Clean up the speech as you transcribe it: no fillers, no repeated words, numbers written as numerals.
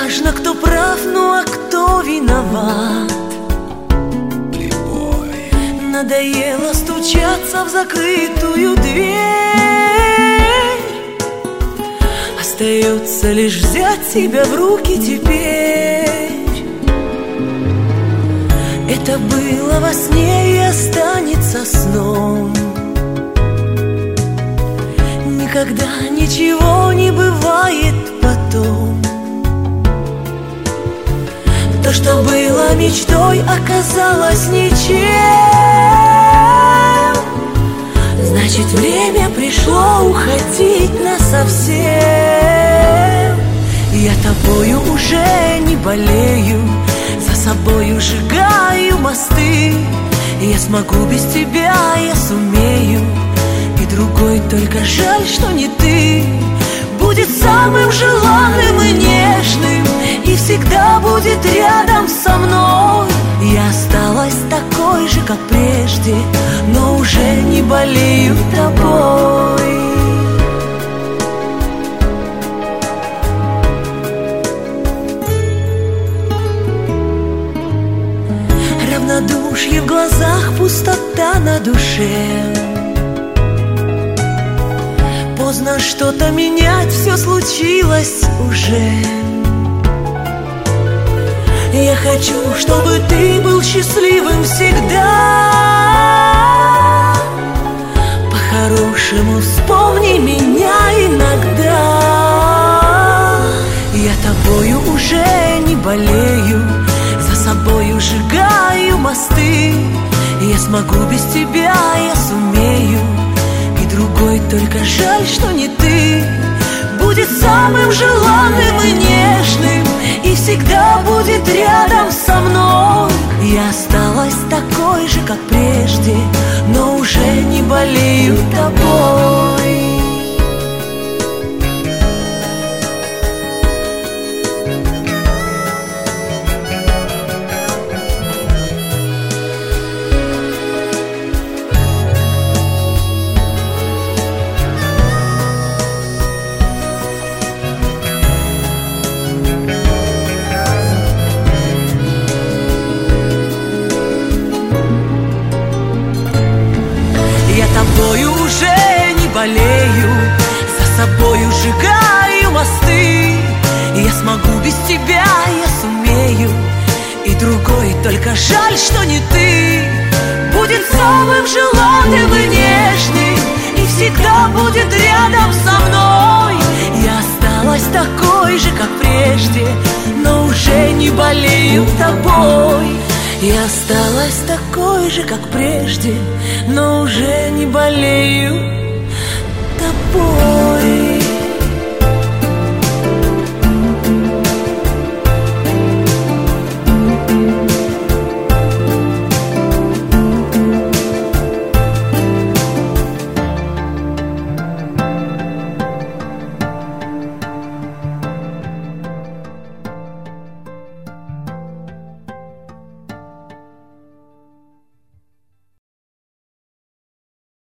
важно, кто прав, ну а кто виноват. Надоело стучаться в закрытую дверь. Остается лишь взять себя в руки теперь. Это было во сне и останется сном. Никогда ничего не бывает потом. То, что было мечтой, оказалось ничем. Значит, время пришло уходить насовсем. Я тобою уже не болею, за собою сжигаю мосты. Я смогу без тебя, я сумею. И другой, только жаль, что не ты, будет самым желанным и нежным, и всегда будет рядом со мной. Я осталась такой же, как прежде, но уже не болею тобой. Равнодушие в глазах, пустота на душе. Поздно что-то менять, все случилось уже. Я хочу, чтобы ты был счастливым всегда. По-хорошему вспомни меня иногда. Я тобою уже не болею, за собою сжигаю мосты. Я смогу без тебя, я сумею. И другой, только жаль, что не ты, будет самым желанным и нежным, и всегда будет рядом со мной. Я осталась такой же, как прежде, но уже не болею тобой. Я тобою уже не болею, за собою сжигаю мосты. Я смогу без тебя, я сумею. И другой, только жаль, что не ты, будет самым желанным и нежным, и всегда будет рядом со мной. Я осталась такой же, как прежде, но уже не болею тобой. Я осталась такой же, как прежде, но уже не болею тобой.